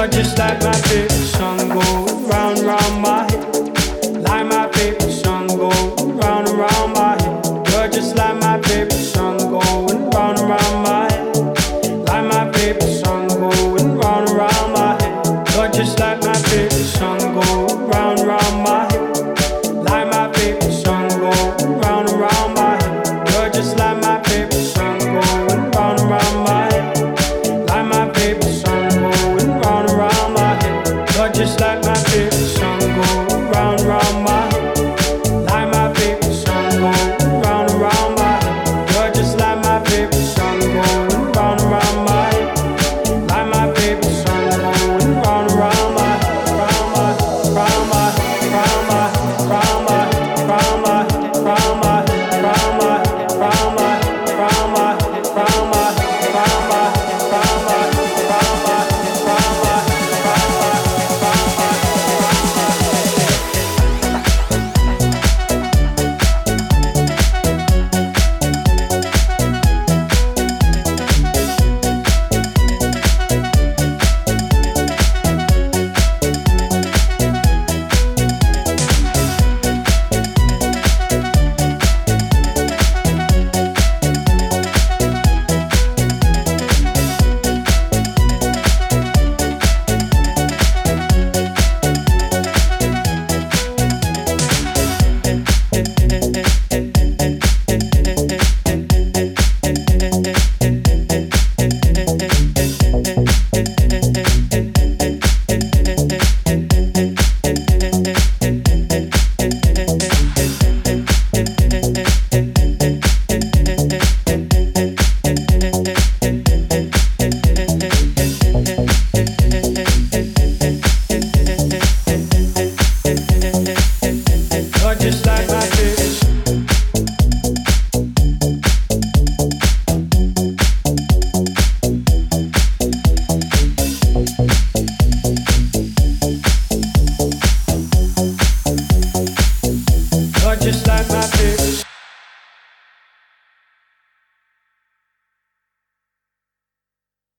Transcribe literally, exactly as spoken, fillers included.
just like my favorite song goes round and round my head. Like my favorite song goes round and round my head. You're just like my favorite song going round and round my head. Like my favorite song going round and round my head. You're just like my favorite song goes round and round my head. Like my favorite song goes round and round my head. You're just like my favorite song going round and round my head. Like my favorite song going round and round my head. You're just like my favorite song going round and round my head. Like my favorite song going round and round my head. You're just like my favorite song going round and round my head. Like my favorite song going round and round my head. Round my, round my, round my, round my, round my, round my, round my, round my, round my, round my, round my, round my, round my, round my, round my. You're just like my favorite. You're just like my favorite.